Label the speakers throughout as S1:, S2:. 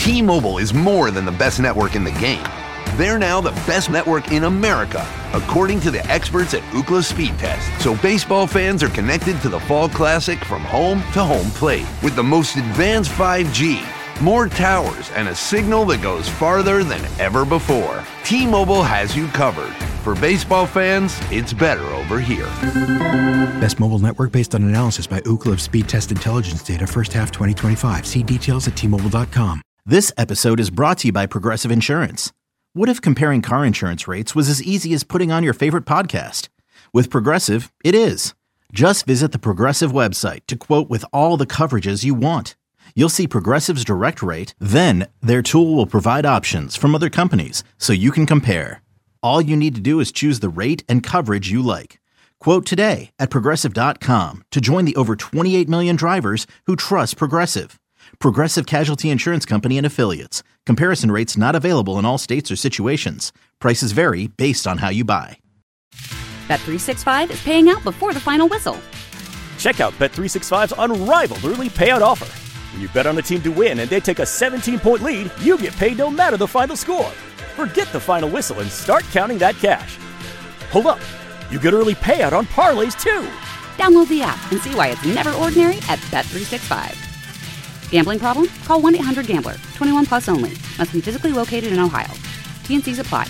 S1: T-Mobile is more than the best network in the game. They're now the best network in America, according to the experts at Ookla Speed Test. So baseball fans are connected to the Fall Classic from home to home plate with the most advanced 5G, more towers, and a signal that goes farther than ever before. T-Mobile has you covered. For baseball fans, it's better over here.
S2: Best mobile network based on analysis by Ookla of Speed Test Intelligence data first half 2025. See details at T-Mobile.com.
S3: This episode is brought to you by Progressive Insurance. What if comparing car insurance rates was as easy as putting on your favorite podcast? With Progressive, it is. Just visit the Progressive website to quote with all the coverages you want. You'll see Progressive's direct rate, then their tool will provide options from other companies so you can compare. All you need to do is choose the rate and coverage you like. Quote today at Progressive.com to join the over 28 million drivers who trust Progressive. Progressive Casualty Insurance Company and Affiliates. Comparison rates not available in all states or situations. Prices vary based on how you buy.
S4: Bet365 is paying out before the final whistle.
S5: Check out Bet365's unrivaled early payout offer. When you bet on a team to win and they take a 17-point lead, you get paid no matter the final score. Forget the final whistle and start counting that cash. Hold up. You get early payout on parlays, too.
S4: Download the app and see why it's never ordinary at Bet365. Gambling problem? Call 1-800-GAMBLER. 21 plus only. Must be physically located in Ohio. T&Cs apply.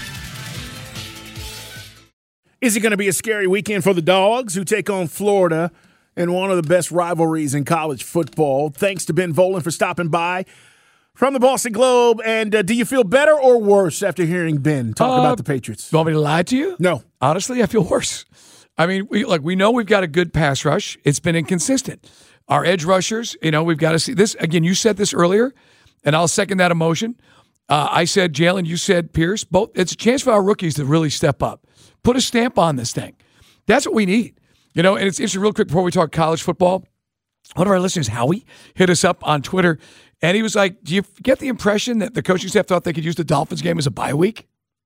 S6: Is it going to be a scary weekend for the Dogs, who take on Florida in one of the best rivalries in college football? Thanks to Ben Volen for stopping by from the Boston Globe. And do you feel better or worse after hearing Ben talk about the Patriots?
S7: You want me to lie to you?
S6: No.
S7: Honestly, I feel worse. I mean, we know we've got a good pass rush. It's been inconsistent. Our edge rushers, we've got to see this. Again, you said this earlier, and I'll second that emotion. I said Jalen, you said Pierce. Both. It's a chance for our rookies to really step up. Put a stamp on this thing. That's what we need. And it's interesting, real quick, before we talk college football, one of our listeners, Howie, hit us up on Twitter, and he was like, do you get the impression that the coaching staff thought they could use the Dolphins game as a bye week?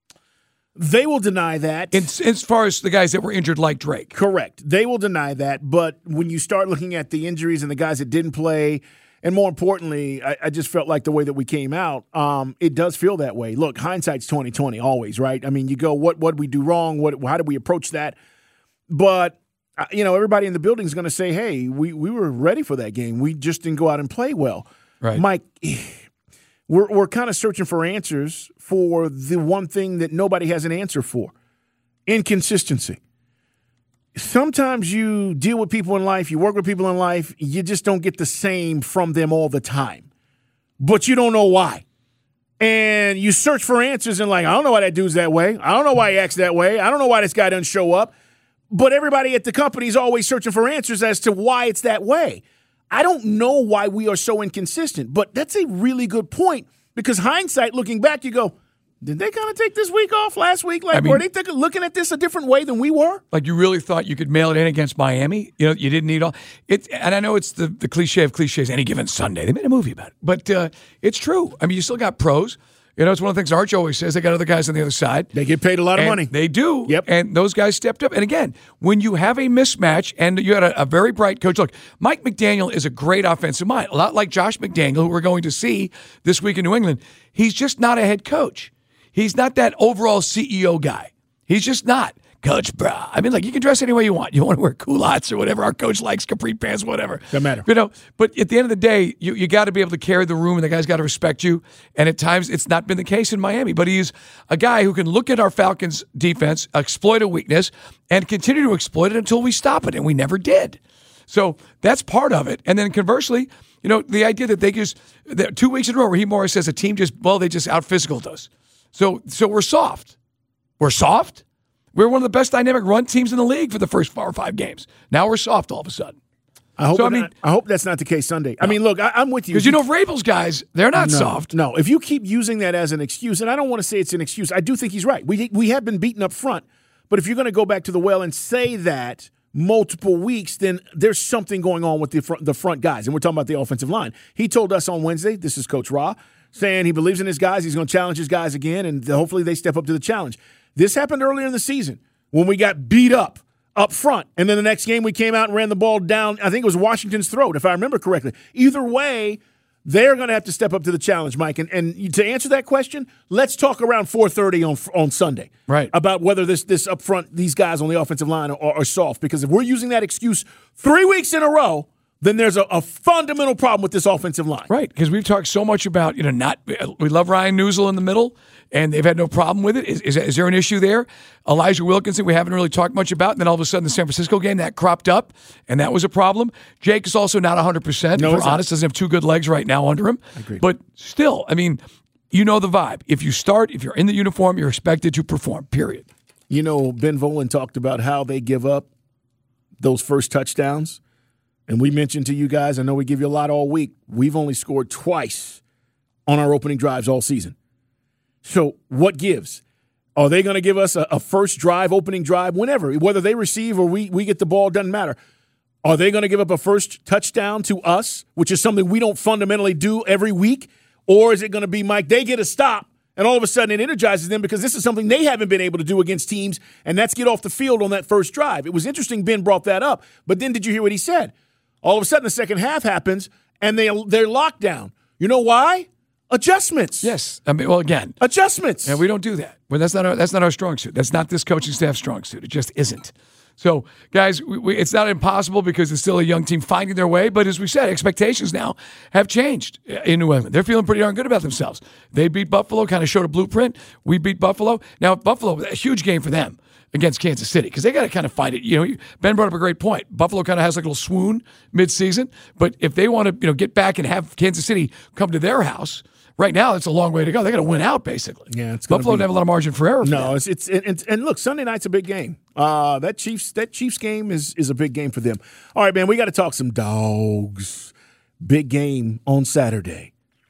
S6: They will deny that.
S7: As far as the guys that were injured like Drake.
S6: Correct. They will deny that. But when you start looking at the injuries and the guys that didn't play, and more importantly, I just felt like the way that we came out, it does feel that way. Look, hindsight's 20/20 always, right? I mean, you go, what did we do wrong? How did we approach that? But, everybody in the building is going to say, hey, we were ready for that game. We just didn't go out and play well.
S7: Right.
S6: Mike, we're kind of searching for answers for the one thing that nobody has an answer for: inconsistency. Sometimes you deal with people in life, you work with people in life, you just don't get the same from them all the time. But you don't know why. And you search for answers and I don't know why that dude's that way. I don't know why he acts that way. I don't know why this guy doesn't show up. But everybody at the company is always searching for answers as to why it's that way. I don't know why we are so inconsistent, but that's a really good point, because hindsight, looking back, you go, did they kind of take this week off last week? Were they looking at this a different way than we were?
S7: Like, you really thought you could mail it in against Miami? You didn't need all it. And I know it's the cliche of cliches, any given Sunday. They made a movie about it. But it's true. I mean, you still got pros. It's one of the things Arch always says. They got other guys on the other side.
S6: They get paid a lot of money.
S7: They do.
S6: Yep.
S7: And those guys stepped up. And again, when you have a mismatch and you had a very bright coach, look, Mike McDaniel is a great offensive mind, a lot like Josh McDaniel, who we're going to see this week in New England. He's just not a head coach. He's not that overall CEO guy. He's just not. Coach, brah. I mean, you can dress any way you want. You want to wear culottes or whatever. Our coach likes capri pants, whatever.
S6: Doesn't matter.
S7: But at the end of the day, you got to be able to carry the room, and the guy's got to respect you. And at times, it's not been the case in Miami. But he's a guy who can look at our Falcons defense, exploit a weakness, and continue to exploit it until we stop it. And we never did. So that's part of it. And then conversely, the idea that they just 2 weeks in a row where Morris says a team they just out-physicaled us. So we're soft. We're soft? We're one of the best dynamic run teams in the league for the first 4 or 5 games. Now we're soft all of a sudden.
S6: I hope that's not the case Sunday. No. I mean, look, I'm with you.
S7: Because Vrabel's guys, they're not soft.
S6: No, if you keep using that as an excuse, and I don't want to say it's an excuse, I do think he's right. We have been beaten up front. But if you're going to go back to the well and say that multiple weeks, then there's something going on with the front guys. And we're talking about the offensive line. He told us on Wednesday, this is Coach Ra, saying he believes in his guys. He's going to challenge his guys again, and hopefully they step up to the challenge. This happened earlier in the season when we got beat up front. And then the next game we came out and ran the ball down, I think it was Washington's throat, if I remember correctly. Either way, they're going to have to step up to the challenge, Mike. And to answer that question, let's talk around 4:30 on Sunday,
S7: right?
S6: About whether this up front, these guys on the offensive line are soft. Because if we're using that excuse 3 weeks in a row, then there's a fundamental problem with this offensive line.
S7: Right, because we've talked so much about, we love Ryan Newsel in the middle, and they've had no problem with it. Is there an issue there? Elijah Wilkinson, we haven't really talked much about, and then all of a sudden the San Francisco game, that cropped up, and that was a problem. Jake is also not 100%. No, if we're honest, doesn't have two good legs right now under him.
S6: Agreed.
S7: But still, I mean, you know the vibe. If you're in the uniform, you're expected to perform, period.
S6: Ben Volen talked about how they give up those first touchdowns. And we mentioned to you guys, I know we give you a lot all week, we've only scored twice on our opening drives all season. So what gives? Are they going to give us a first drive, opening drive, whenever? Whether they receive or we get the ball, doesn't matter. Are they going to give up a first touchdown to us, which is something we don't fundamentally do every week? Or is it going to be, Mike, they get a stop, and all of a sudden it energizes them because this is something they haven't been able to do against teams, and that's get off the field on that first drive. It was interesting Ben brought that up, but then did you hear what he said? All of a sudden, the second half happens, and they're locked down. You know why? Adjustments.
S7: Yes. I mean, well, again.
S6: Adjustments.
S7: And we don't do that. Well, that's not our strong suit. That's not this coaching staff's strong suit. It just isn't. So, guys, it's not impossible because it's still a young team finding their way. But as we said, expectations now have changed in New England. They're feeling pretty darn good about themselves. They beat Buffalo, kind of showed a blueprint. We beat Buffalo. Now, Buffalo, a huge game for them against Kansas City because they got to kind of find it. Ben brought up a great point. Buffalo kind of has like a little swoon mid-season, but if they want to get back and have Kansas City come to their house, right now it's a long way to go. They got to win out basically.
S6: Yeah, it's
S7: Buffalo don't have a lot of margin for error.
S6: No, and look, Sunday night's a big game. That Chiefs game is a big game for them. All right, man, we got to talk some dogs. Big game on Saturday.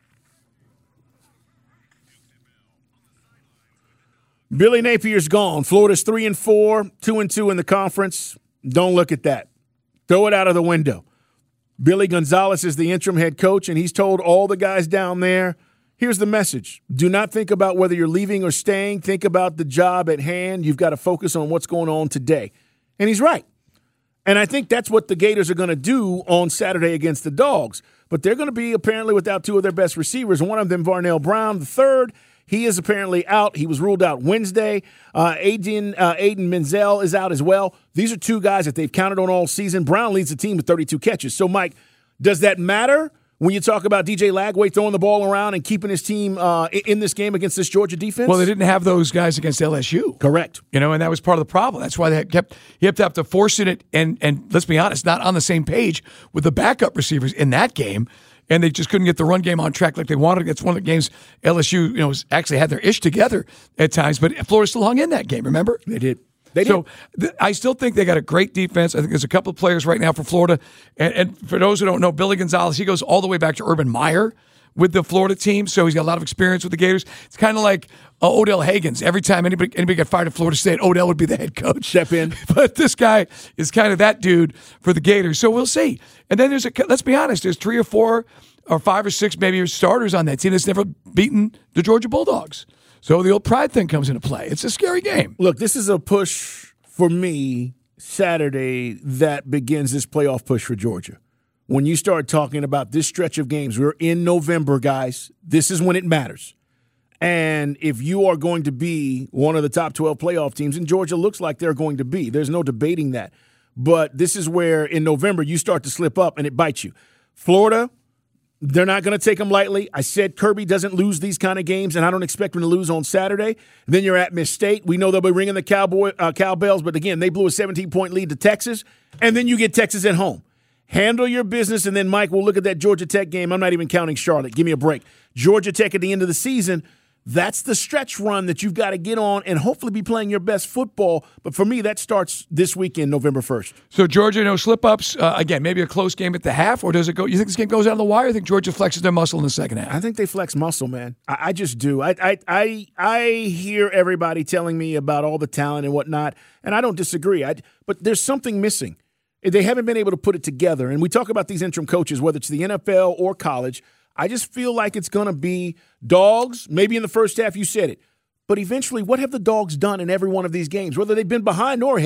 S6: Billy Napier's gone. Florida's 3-4, 2-2 in the conference. Don't look at that. Throw it out of the window. Billy Gonzalez is the interim head coach, and he's told all the guys down there, here's the message. Do not think about whether you're leaving or staying. Think about the job at hand. You've got to focus on what's going on today. And he's right. And I think that's what the Gators are going to do on Saturday against the Dogs. But they're going to be apparently without two of their best receivers. One of them, Varnell Brown, the third. He is apparently out. He was ruled out Wednesday. Aiden Menzel is out as well. These are two guys that they've counted on all season. Brown leads the team with 32 catches. So, Mike, does that matter when you talk about DJ Lagway throwing the ball around and keeping his team in this game against this Georgia defense?
S7: Well, they didn't have those guys against LSU.
S6: Correct.
S7: And that was part of the problem. That's why he kept to have to force it and let's be honest, not on the same page with the backup receivers in that game. And they just couldn't get the run game on track like they wanted. It's one of the games LSU, actually had their ish together at times, but Florida still hung in that game, remember?
S6: They did.
S7: I still think they got a great defense. I think there's a couple of players right now for Florida. And for those who don't know, Billy Gonzalez, he goes all the way back to Urban Meyer with the Florida team, so he's got a lot of experience with the Gators. It's kind of like Odell Haggins. Every time anybody got fired at Florida State, Odell would be the head coach.
S6: Step in.
S7: But this guy is kind of that dude for the Gators, so we'll see. And then let's be honest, there's 3 or 4 or 5 or 6 maybe starters on that team that's never beaten the Georgia Bulldogs. So the old pride thing comes into play. It's a scary game.
S6: Look, this is a push for me Saturday that begins this playoff push for Georgia. When you start talking about this stretch of games, we're in November, guys. This is when it matters. And if you are going to be one of the top 12 playoff teams, and Georgia looks like they're going to be, there's no debating that. But this is where in November you start to slip up and it bites you. Florida, they're not going to take them lightly. I said Kirby doesn't lose these kind of games, and I don't expect him to lose on Saturday. Then you're at Miss State. We know they'll be ringing the cowbells, but again, they blew a 17-point lead to Texas. And then you get Texas at home. Handle your business, and then, Mike, we'll look at that Georgia Tech game. I'm not even counting Charlotte. Give me a break. Georgia Tech at the end of the season, that's the stretch run that you've got to get on and hopefully be playing your best football. But for me, that starts this weekend, November 1st.
S7: So Georgia, no slip-ups. Again, maybe a close game at the half, or does it go? You think this game goes out of the wire? I think Georgia flexes their muscle in the second half.
S6: I think they flex muscle, man. I just do. I hear everybody telling me about all the talent and whatnot, and I don't disagree. But there's something missing. They haven't been able to put it together. And we talk about these interim coaches, whether it's the NFL or college. I just feel like it's going to be Dogs. Maybe in the first half, you said it. But eventually, what have the Dogs done in every one of these games, whether they've been behind or ahead?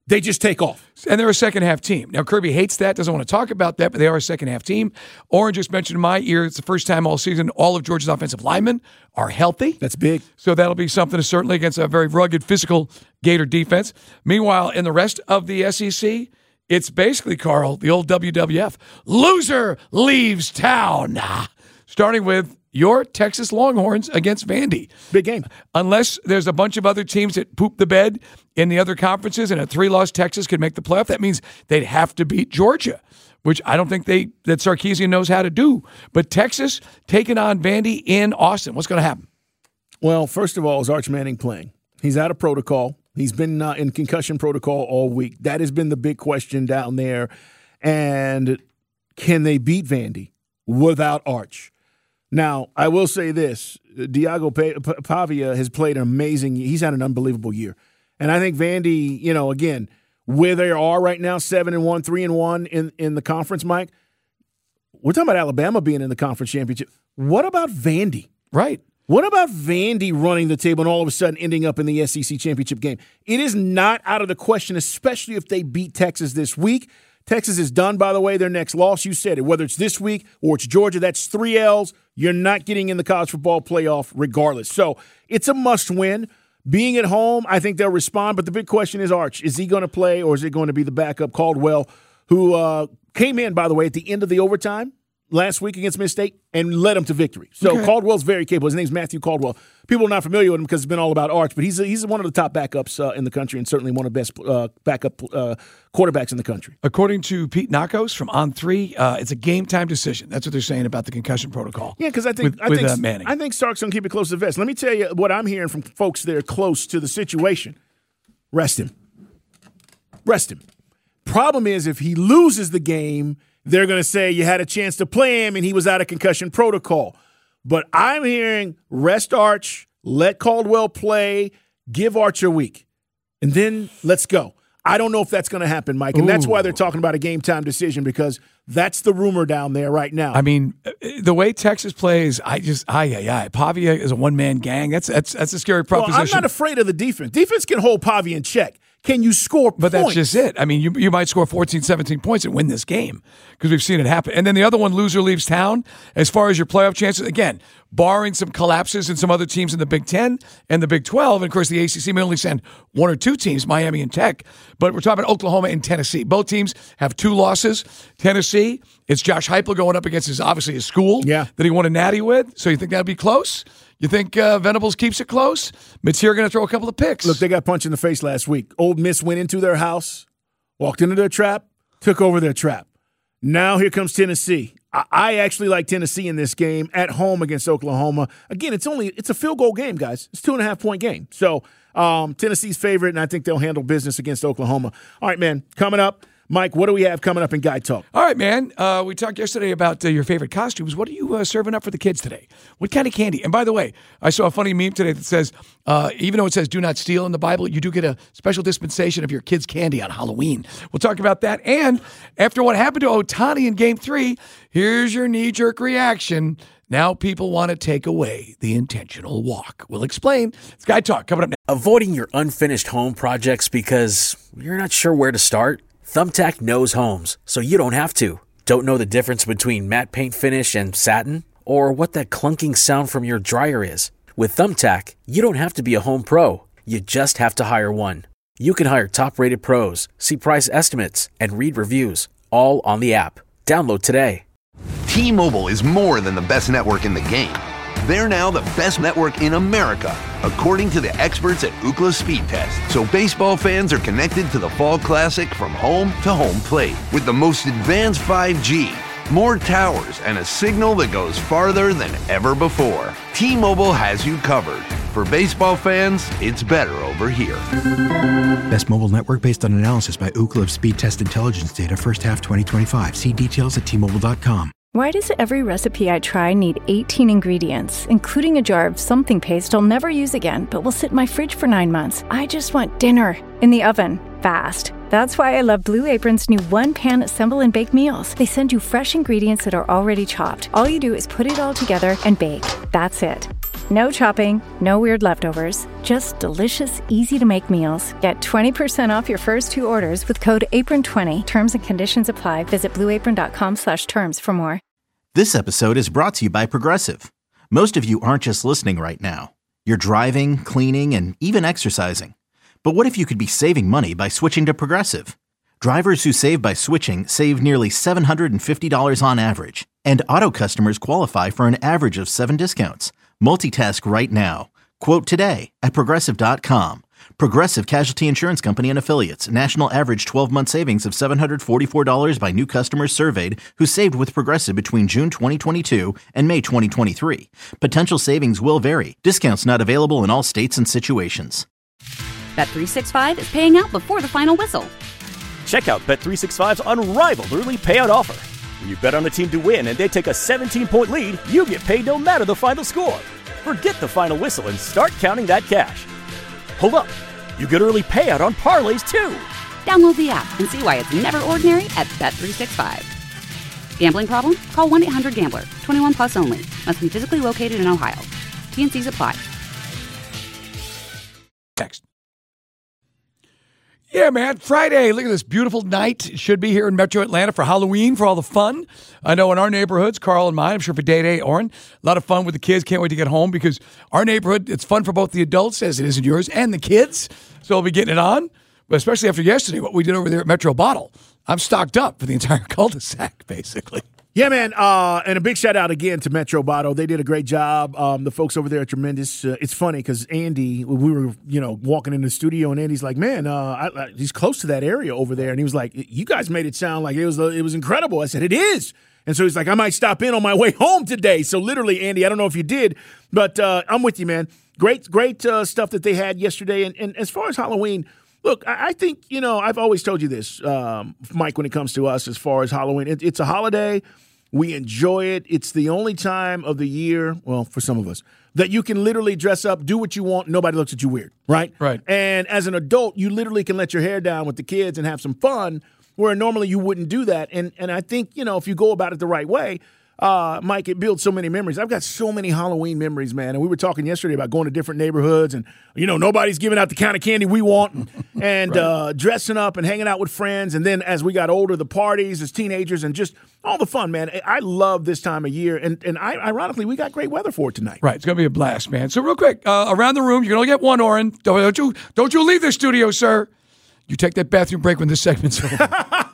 S6: They just take off.
S7: And they're a second-half team. Now, Kirby hates that, doesn't want to talk about that, but they are a second-half team. Oren just mentioned in my ear, it's the first time all season all of Georgia's offensive linemen are healthy.
S6: That's big.
S7: So that'll be something to certainly against a very rugged, physical Gator defense. Meanwhile, in the rest of the SEC, it's basically, Carl, the old WWF. Loser leaves town. Starting with your Texas Longhorns against Vandy.
S6: Big game. Unless
S7: there's a bunch of other teams that poop the bed in the other conferences and a 3-loss Texas could make the playoff, that means they'd have to beat Georgia, which I don't think that Sarkisian knows how to do. But Texas taking on Vandy in Austin. What's going to happen?
S6: Well, first of all, is Arch Manning playing? He's out of protocol. He's been in concussion protocol all week. That has been the big question down there. And can they beat Vandy without Arch? Now, I will say this. Diago Pavia has played an amazing – he's had an unbelievable year. And I think Vandy, again, where they are right now, 7-1, 3-1 in the conference, Mike, we're talking about Alabama being in the conference championship. What about Vandy?
S7: Right.
S6: What about Vandy running the table and all of a sudden ending up in the SEC championship game? It is not out of the question, especially if they beat Texas this week. Texas is done, by the way, their next loss. You said it. Whether it's this week or it's Georgia, that's 3 L's. You're not getting in the college football playoff regardless. So it's a must-win. Being at home, I think they'll respond. But the big question is Arch. Is he going to play or is it going to be the backup Caldwell, who came in, by the way, at the end of the overtime last week against Miss State and led them to victory. So okay. Caldwell's very capable. His name's Matthew Caldwell. People are not familiar with him because it's been all about Arch, but he's one of the top backups in the country and certainly one of the best backup quarterbacks in the country.
S7: According to Pete Nakos from On3, it's a game-time decision. That's what they're saying about the concussion protocol.
S6: Yeah, because I think
S7: Manning.
S6: I think Sark's going to keep it close to the vest. Let me tell you what I'm hearing from folks that are close to the situation. Rest him. Problem is, if he loses the game, they're going to say you had a chance to play him and he was out of concussion protocol. But I'm hearing rest Arch, let Caldwell play, give Arch a week, and then let's go. I don't know if that's going to happen, Mike, and that's why they're talking about a game-time decision because that's the rumor down there right now.
S7: I mean, the way Texas plays, Pavia is a one-man gang. That's a scary proposition.
S6: Well, I'm not afraid of the defense. Defense can hold Pavia in check. Can you score points?
S7: But that's just it. I mean, you might score 14, 17 points and win this game because we've seen it happen. And then the other one, loser leaves town. As far as your playoff chances, again, barring some collapses in some other teams in the Big Ten and the Big 12, and of course the ACC may only send 1 or 2 teams, Miami and Tech, but we're talking about Oklahoma and Tennessee. Both teams have 2 losses. Tennessee, it's Josh Heupel going up against his school that he won a natty with. So you think that'll be close? You think Venables keeps it close? Mitzir going to throw a couple of picks.
S6: Look, they got punched in the face last week. Ole Miss went into their house, walked into their trap, took over their trap. Now here comes Tennessee. I actually like Tennessee in this game at home against Oklahoma. Again, it's a field goal game, guys. It's 2.5-point game. So Tennessee's favorite, and I think they'll handle business against Oklahoma. All right, man, coming up. Mike, what do we have coming up in Guy Talk?
S7: All right, man. We talked yesterday about your favorite costumes. What are you serving up for the kids today? What kind of candy? And by the way, I saw a funny meme today that says, even though it says do not steal in the Bible, you do get a special dispensation of your kids' candy on Halloween. We'll talk about that. And after what happened to Ohtani in Game 3, here's your knee-jerk reaction. Now people want to take away the intentional walk. We'll explain. It's Guy Talk coming up next.
S8: Avoiding your unfinished home projects because you're not sure where to start? Thumbtack knows homes, so you don't have to. Don't know the difference between matte paint finish and satin? Or what that clunking sound from your dryer is? With Thumbtack, you don't have to be a home pro. You just have to hire one. You can hire top-rated pros, see price estimates, and read reviews, all on the app. Download today.
S1: T-Mobile is more than the best network in the game. They're now the best network in America, according to the experts at Ookla Speed Test. So baseball fans are connected to the Fall Classic from home to home plate with the most advanced 5G, more towers, and a signal that goes farther than ever before. T-Mobile has you covered. For baseball fans, it's better over here.
S2: Best mobile network based on analysis by Ookla Speed Test Intelligence data first half 2025. See details at T-Mobile.com.
S9: Why does every recipe I try need 18 ingredients, including a jar of something paste I'll never use again, but will sit in my fridge for 9 months? I just want dinner in the oven, fast. That's why I love Blue Apron's new one-pan assemble and bake meals. They send you fresh ingredients that are already chopped. All you do is put it all together and bake. That's it. No chopping, no weird leftovers, just delicious, easy-to-make meals. Get 20% off your first 2 orders with code APRON20. Terms and conditions apply. Visit blueapron.com/terms for more.
S3: This episode is brought to you by Progressive. Most of you aren't just listening right now. You're driving, cleaning, and even exercising. But what if you could be saving money by switching to Progressive? Drivers who save by switching save nearly $750 on average. And auto customers qualify for an average of 7 discounts. Multitask right now. Quote today at Progressive.com. Progressive Casualty Insurance Company and Affiliates. National average 12-month savings of $744 by new customers surveyed who saved with Progressive between June 2022 and May 2023. Potential savings will vary. Discounts not available in all states and situations.
S4: Bet365 is paying out before the final whistle.
S5: Check out Bet365's unrivaled early payout offer. When you bet on a team to win and they take a 17-point lead, you get paid no matter the final score. Forget the final whistle and start counting that cash. Hold up. You get early payout on parlays, too.
S4: Download the app and see why it's never ordinary at Bet365. Gambling problem? Call 1-800-GAMBLER. 21 plus only. Must be physically located in Ohio. T&Cs apply.
S7: Next. Yeah, man, Friday. Look at this beautiful night. It should be here in Metro Atlanta for Halloween, for all the fun. I know in our neighborhoods, Carl and mine, I'm sure for Day, Oren, a lot of fun with the kids. Can't wait to get home because our neighborhood, it's fun for both the adults, as it is in yours, and the kids. So we'll be getting it on, but especially after yesterday, what we did over there at Metro Bottle. I'm stocked up for the entire cul-de-sac, basically.
S6: Yeah, man, and a big shout out again to Metro Bottle. They did a great job. The folks over there are tremendous. It's funny because Andy, we were walking in the studio, and Andy's like, "Man, he's close to that area over there," and he was like, "You guys made it sound like it was incredible." I said, "It is." And so he's like, "I might stop in on my way home today." So literally, Andy, I don't know if you did, but I'm with you, man. Great stuff that they had yesterday. And as far as Halloween. Look, I think, I've always told you this, Mike, when it comes to us as far as Halloween. It's a holiday. We enjoy it. It's the only time of the year, well, for some of us, that you can literally dress up, do what you want, nobody looks at you weird, right?
S7: Right.
S6: And as an adult, you literally can let your hair down with the kids and have some fun, where normally you wouldn't do that. And I think, if you go about it the right way, Mike, it builds so many memories. I've got so many Halloween memories, man. And we were talking yesterday about going to different neighborhoods and, nobody's giving out the kind of candy we want and right. Dressing up and hanging out with friends. And then as we got older, the parties as teenagers and just all the fun, man. I love this time of year. And ironically, we got great weather for it tonight.
S7: Right. It's going to be a blast, man. So real quick, around the room, you can only get one, Oren. Don't you leave the studio, sir. You take that bathroom break when this segment's over.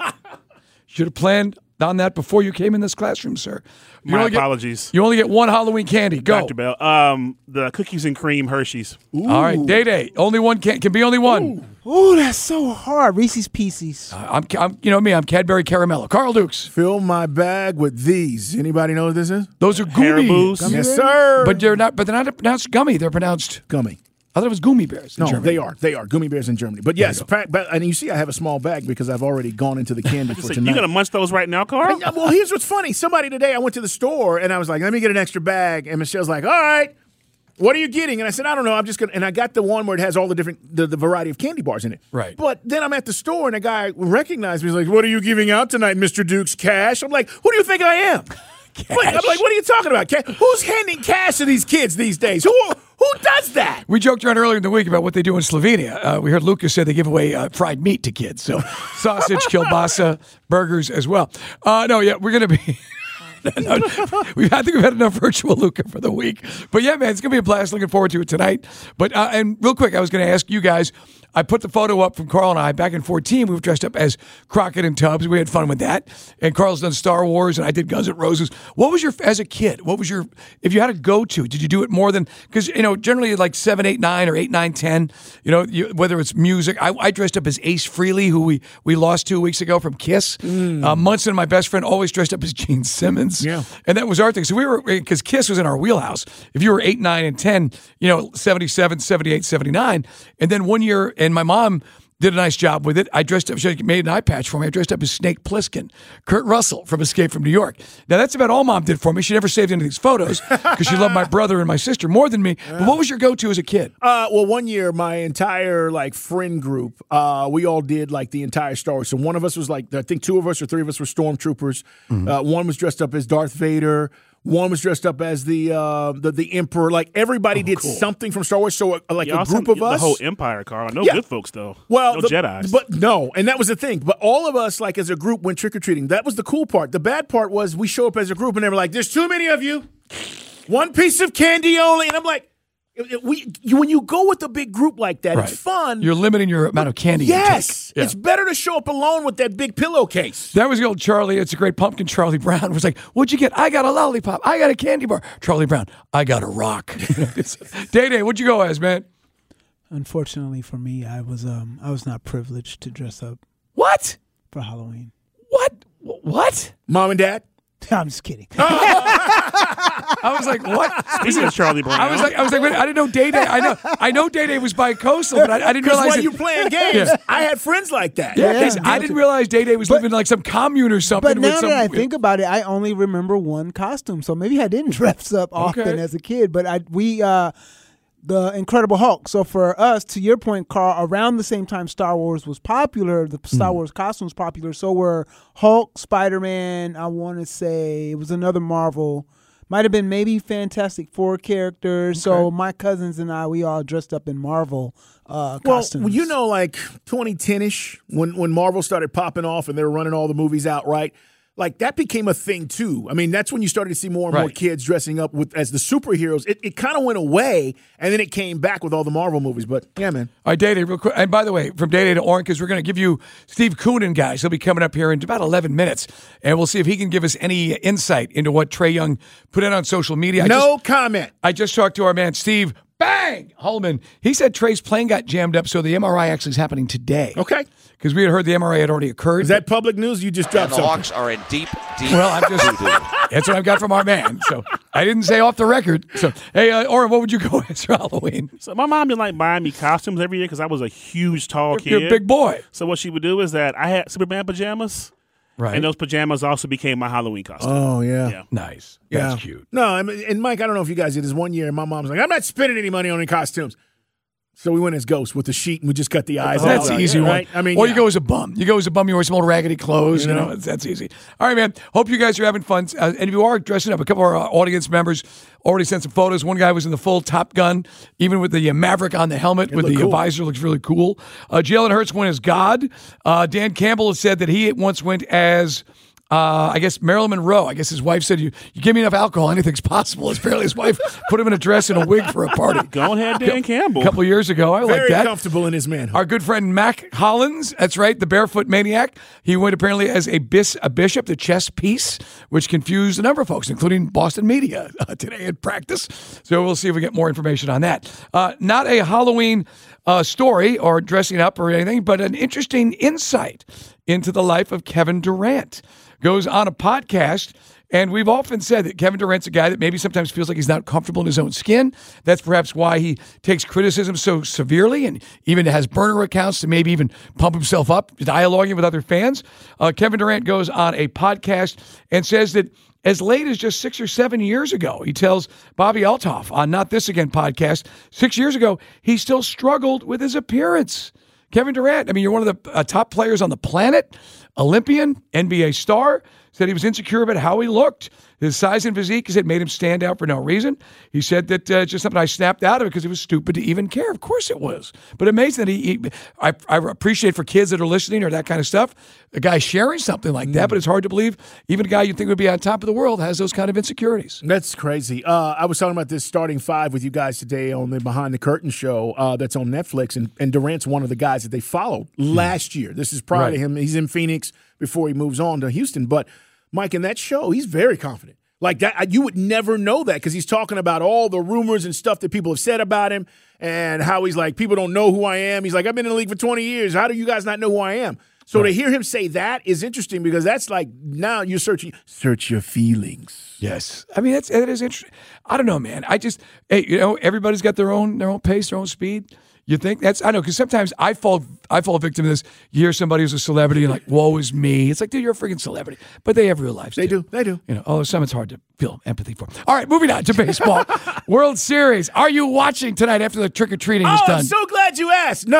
S7: Should have planned on that before you came in this classroom, sir.
S10: My apologies.
S7: You only get one Halloween candy. Go.
S10: Dr. Bell. The cookies and cream Hershey's.
S7: Ooh. All right, Day. Only one can be only one.
S11: Ooh, that's so hard. Reese's Pieces.
S7: I'm I'm Cadbury Caramello. Carl Dukes.
S6: Fill my bag with these. Anybody know what this is?
S7: Those are gummies.
S6: Yes, sir.
S7: But they're not pronounced gummy. They're pronounced
S6: gummy.
S7: I thought it was Gummy Bears in Germany.
S6: They are Gummy Bears in Germany. But yes, and you see I have a small bag because I've already gone into the candy for tonight.
S10: You going to munch those right now, Carl?
S6: Well, here's what's funny. Somebody today, I went to the store, and I was like, let me get an extra bag. And Michelle's like, all right, what are you getting? And I said, I don't know. I'm just going to – and I got the one where it has all the different – the variety of candy bars in it.
S7: Right.
S6: But then I'm at the store, and a guy recognized me. He's like, what are you giving out tonight, Mr. Dukes? Cash? I'm like, who do you think I am? I'm like, what are you talking about? Who's handing cash to these kids these days? Who does that?
S7: We joked around earlier in the week about what they do in Slovenia. We heard Lucas say they give away fried meat to kids. So sausage, kielbasa, burgers as well. We're going to be... I think we've had enough virtual Luca for the week. But yeah, man, it's going to be a blast. Looking forward to it tonight. But and real quick, I was going to ask you guys, I put the photo up from Carl and I back in 2014. We were dressed up as Crockett and Tubbs. We had fun with that. And Carl's done Star Wars, and I did Guns N' Roses. What was as a kid, if you had a go-to, did you do it more than, because, generally like 7, 8, 9 or 8, 9, 10, whether it's music. I dressed up as Ace Frehley, who we lost 2 weeks ago from Kiss. Munson, my best friend, always dressed up as Gene Simmons.
S6: Yeah.
S7: And that was our thing. So because Kiss was in our wheelhouse. If you were 8, 9, and 10, 77, 78, 79. And then one year, and my mom did a nice job with it. I dressed up, she made an eye patch for me. I dressed up as Snake Plissken, Kurt Russell from Escape from New York. Now, that's about all Mom did for me. She never saved any of these photos because she loved my brother and my sister more than me. But what was your go-to as a kid?
S6: Well, one year, my entire, friend group, we all did, the entire Star Wars. So one of us was, I think 2 of us or 3 of us were stormtroopers. One was dressed up as Darth Vader. One was dressed up as the Emperor. Like, everybody did something from Star Wars. So, a group of us.
S10: The whole Empire, Carl. No good folks, though.
S6: Well,
S10: no Jedis.
S6: But no, and that was the thing. But all of us, like, as a group, went trick-or-treating. That was the cool part. The bad part was we show up as a group, and they were like, there's too many of you. One piece of candy only. And I'm like, when you go with a big group like that, it's fun.
S7: You're limiting your amount of candy.
S6: Yes. It's better to show up alone with that big pillowcase.
S7: That was the old Charlie. It's a great pumpkin. Charlie Brown was like, what'd you get? I got a lollipop. I got a candy bar. Charlie Brown, I got a rock. Day, what'd you go as, man?
S11: Unfortunately for me, I was not privileged to dress up.
S7: What?
S11: For Halloween.
S7: What?
S6: Mom and Dad?
S11: I'm just kidding.
S7: I was like, what?
S10: Speaking of Charlie Brown.
S7: I was like, wait, I didn't know Day. I know Day was bi-coastal, but I didn't realize.
S6: Because while you playing games, I had friends like that.
S7: Yeah, I didn't realize Day was living in like some commune or something.
S11: But now that I think about it, I only remember one costume, so maybe I didn't dress up often as a kid. But the Incredible Hulk. So for us, to your point, Carl, around the same time Star Wars was popular, the Star Wars costumes popular, so were Hulk, Spider-Man, I want to say it was another Marvel, might have been maybe Fantastic Four characters. Okay. So my cousins and I, we all dressed up in Marvel costumes.
S6: Well, you know, like 2010-ish, when Marvel started popping off and they were running all the movies outright, like, that became a thing, too. I mean, that's when you started to see more and more kids dressing up as the superheroes. It kind of went away, and then it came back with all the Marvel movies. But, yeah, man.
S7: All right, Day, real quick. And by the way, from Day to Oren, because we're going to give you Steve Koonin, guys. He'll be coming up here in about 11 minutes, and we'll see if he can give us any insight into what Trae Young put in on social media.
S6: Comment.
S7: I just talked to our man, Steve Holman. He said Trae's plane got jammed up, so the MRI actually is happening today.
S6: Okay.
S7: Because we had heard the MRI had already occurred.
S6: Is that public news? You just dropped
S12: the
S6: something.
S12: Hawks are in deep.
S7: Well, that's what I've got from our man. So I didn't say off the record. So, hey, Oren, what would you go as for Halloween?
S10: So my mom didn't like buying me costumes every year because I was a huge, tall kid.
S7: You're a big boy.
S10: So what she would do is that I had Superman pajamas.
S7: Right.
S10: And those pajamas also became my Halloween costume.
S6: Oh, yeah.
S7: Nice.
S6: Yeah.
S7: That's cute.
S6: No, and Mike, I don't know if you guys did this one year. My mom was like, I'm not spending any money on any costumes. So we went as Ghost with the sheet, and we just cut the eyes out.
S7: That's the easy one.
S6: Right? I mean,
S7: or you go as a bum. You wear some old raggedy clothes. You know, that's easy. All right, man. Hope you guys are having fun. And if you are dressing up, a couple of our audience members already sent some photos. One guy was in the full Top Gun, even with the Maverick on the helmet, with the visor. Looks really cool. Jalen Hurts went as God. Dan Campbell said that he once went as... I guess Marilyn Monroe. I guess his wife said, you give me enough alcohol, anything's possible. Apparently his wife put him in a dress and a wig for a party.
S10: Go ahead, Dan Campbell.
S7: A couple years ago. I like that.
S6: Very comfortable in his manhood.
S7: Our good friend Mac Hollins, that's right, the barefoot maniac. He went apparently as a bishop, the chess piece, which confused a number of folks, including Boston media today in practice. So we'll see if we get more information on that. Not a Halloween story or dressing up or anything, but an interesting insight into the life of Kevin Durant. Goes on a podcast, and we've often said that Kevin Durant's a guy that maybe sometimes feels like he's not comfortable in his own skin. That's perhaps why he takes criticism so severely and even has burner accounts to maybe even pump himself up, dialoguing with other fans. Kevin Durant goes on a podcast and says that as late as just 6 or 7 years ago, he tells Bobby Althoff on Not This Again podcast, 6 years ago, he still struggled with his appearance. Kevin Durant, I mean, you're one of the top players on the planet, Olympian, NBA star, said he was insecure about how he looked. His size and physique had made him stand out for no reason. He said that just something I snapped out of it because it was stupid to even care. Of course it was. But amazing that I appreciate for kids that are listening or that kind of stuff, a guy sharing something like that, but it's hard to believe even a guy you think would be on top of the world has those kind of insecurities.
S6: That's crazy. I was talking about this starting five with you guys today on the Behind the Curtain show that's on Netflix, and Durant's one of the guys that they followed last year. This is prior to him. He's in Phoenix before he moves on to Houston. But, Mike, in that show, he's very confident. Like that, you would never know that because he's talking about all the rumors and stuff that people have said about him and how he's like, people don't know who I am. He's like, I've been in the league for 20 years. How do you guys not know who I am? So to hear him say that is interesting because that's like now you're search your feelings.
S7: Yes. I mean, that is interesting. I don't know, man. Everybody's got their own pace, their own speed. You think I know, because sometimes I fall victim to this. You hear somebody who's a celebrity and like, woe is me. It's like, dude, you're a freaking celebrity. But they have real lives.
S6: They do.
S7: Although some it's hard to feel empathy for. All right, moving on to baseball. World Series. Are you watching tonight after the trick-or-treating is done?
S6: I'm so glad you asked. No.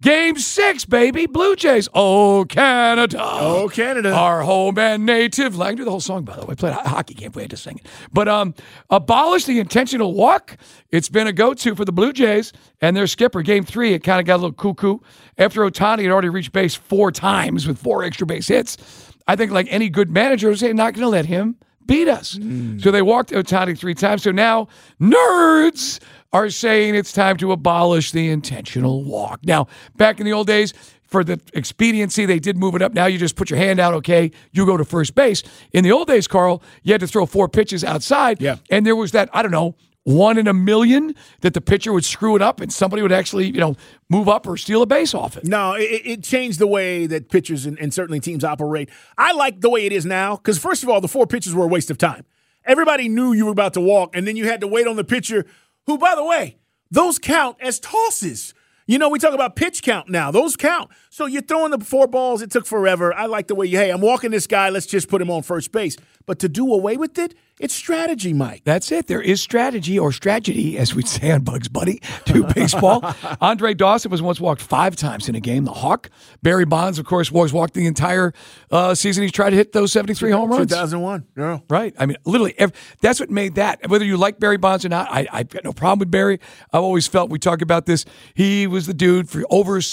S7: Game 6, baby. Blue Jays. Oh, Canada.
S6: Oh, Canada.
S7: Our home and native land. I do the whole song, by the way. I played a hockey game. We had to sing it. But abolish the intentional walk. It's been a go-to for the Blue Jays and their skipper. Game 3, it kind of got a little cuckoo. After Ohtani had already reached base 4 times with 4 extra base hits, I think like any good manager, they're not going to let him beat us. So they walked Ohtani 3 times. So now nerds are saying it's time to abolish the intentional walk. Now, back in the old days, for the expediency, they did move it up. Now you just put your hand out, okay, you go to first base. In the old days, Carl, you had to throw 4 pitches outside.
S6: Yeah.
S7: And there was that, I don't know, 1 in a million that the pitcher would screw it up and somebody would actually, move up or steal a base off it.
S6: No, it changed the way that pitchers and certainly teams operate. I like the way it is now because, first of all, the 4 pitches were a waste of time. Everybody knew you were about to walk, and then you had to wait on the pitcher who, by the way, those count as tosses. We talk about pitch count now. Those count. So you're throwing the 4 balls. It took forever. I like the way I'm walking this guy. Let's just put him on first base. But to do away with it, it's strategy, Mike.
S7: That's it. There is strategy or strategy, as we'd say on Bugs Bunny, to baseball. Andre Dawson was once walked 5 times in a game, the Hawk. Barry Bonds, of course, was walked the entire season. He's tried to hit those 73 home runs.
S6: 2001. Yeah.
S7: Right. I mean, literally, that's what made that. Whether you like Barry Bonds or not, I've got no problem with Barry. I've always felt, we talk about this, he was the dude for